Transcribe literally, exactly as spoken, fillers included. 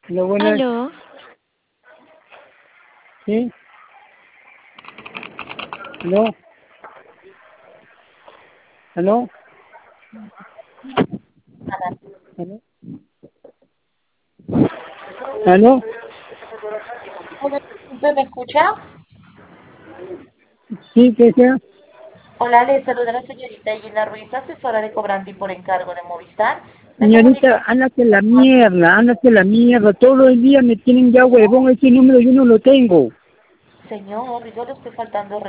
Lo bueno es, Aló, ¿sí? ¿Aló? ¿Aló? ¿Aló? ¿Aló? Hola, disculpe, ¿me escucha? ¿Sí? ¿Qué sea? Hola, le saluda la señorita Gina Ruiz, asesora de cobrante y por encargo de Movistar. Me comunico Señorita, ándate la mierda, ándate la mierda. Todo el día me tienen ya huevón ese número, yo no lo tengo. Señor, yo le estoy faltando